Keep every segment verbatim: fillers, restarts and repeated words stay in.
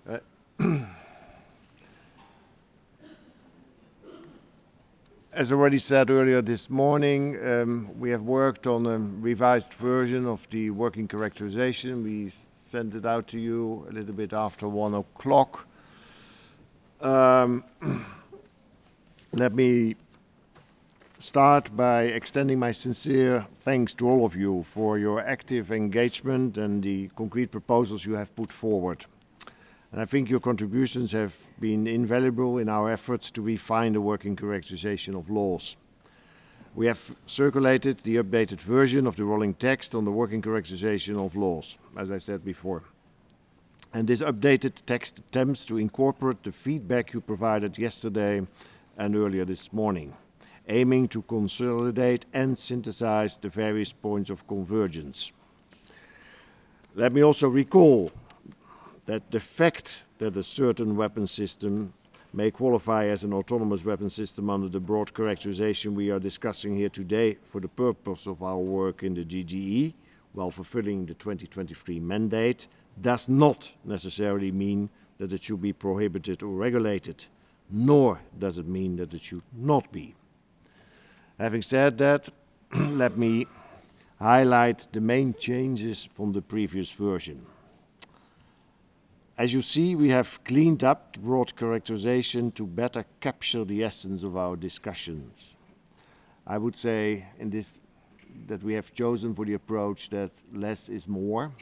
As already said earlier this morning, um, we have worked on a revised version of the working characterization. We sent it out to you a little bit after one o'clock. Um, let me start by extending my sincere thanks to all of you for your active engagement and the concrete proposals you have put forward. And I think your contributions have been invaluable in our efforts to refine the working characterization of laws. We have circulated the updated version of the rolling text on the working characterization of laws, as I said before. And this updated text attempts to incorporate the feedback you provided yesterday and earlier this morning, aiming to consolidate and synthesize the various points of convergence. Let me also recall that the fact that a certain weapon system may qualify as an autonomous weapon system under the broad characterization we are discussing here today for the purpose of our work in the G G E, while fulfilling the twenty twenty-three mandate, does not necessarily mean that it should be prohibited or regulated, nor does it mean that it should not be. Having said that, let me highlight the main changes from the previous version. As you see, we have cleaned up the broad characterization to better capture the essence of our discussions. I would say in this that we have chosen for the approach that less is more.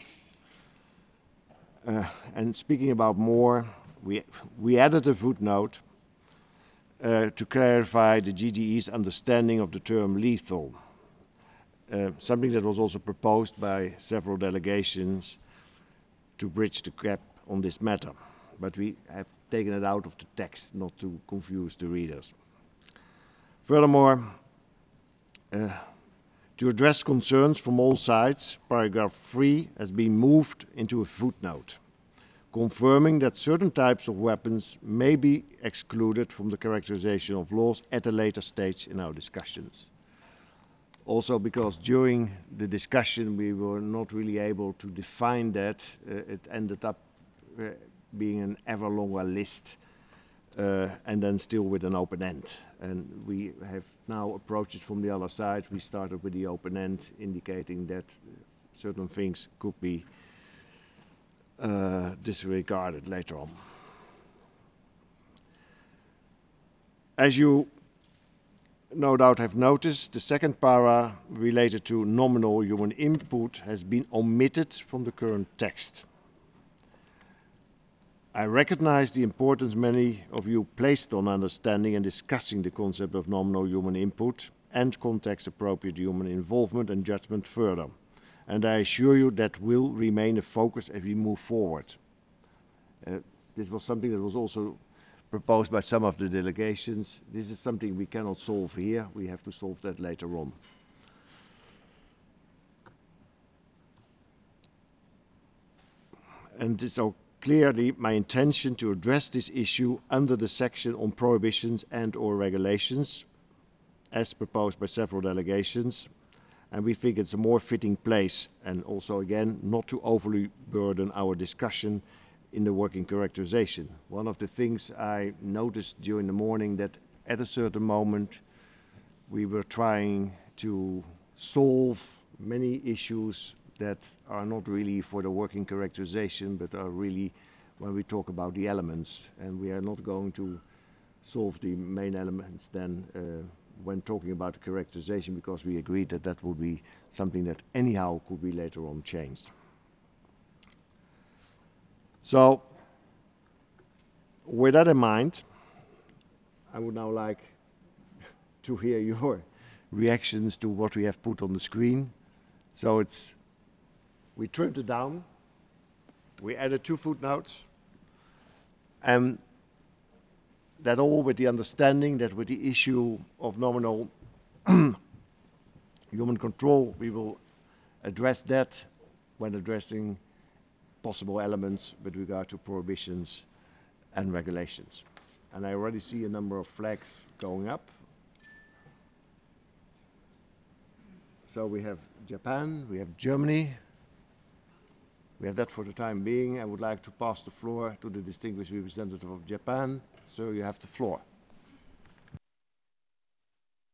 Uh, and speaking about more, we, we added a footnote uh, to clarify the G D E's understanding of the term lethal, uh, something that was also proposed by several delegations to bridge the gap on this matter, but we have taken it out of the text not to confuse the readers. Furthermore, uh, to address concerns from all sides, paragraph three has been moved into a footnote, confirming that certain types of weapons may be excluded from the characterization of laws at a later stage in our discussions. Also because during the discussion we were not really able to define that, uh, it ended up uh, being an ever longer list uh, and then still with an open end. And we have now approached it from the other side. We started with the open end, indicating that certain things could be uh, disregarded later on. As you no doubt have noticed, the second para related to nominal human input has been omitted from the current text. I recognize the importance many of you placed on understanding and discussing the concept of nominal human input and context-appropriate human involvement and judgment further, and I assure you that will remain a focus as we move forward. Uh, this was something that was also proposed by some of the delegations. This is something we cannot solve here. We have to solve that later on. And it's so clearly my intention to address this issue under the section on prohibitions and or regulations, as proposed by several delegations, and we think it's a more fitting place, and also again not to overly burden our discussion in the working characterization. One of the things I noticed during the morning that at a certain moment we were trying to solve many issues that are not really for the working characterization, but are really when we talk about the elements, and we are not going to solve the main elements then uh, when talking about the characterization, because we agreed that that would be something that anyhow could be later on changed. So, with that in mind, I would now like to hear your reactions to what we have put on the screen. So it's, we trimmed it down, we added two footnotes, and that all with the understanding that with the issue of nominal human control, we will address that when addressing possible elements with regard to prohibitions and regulations. And I already see a number of flags going up. So we have Japan, we have Germany, We have that for the time being. I would like to pass the floor to the distinguished representative of Japan. Sir, you have the floor.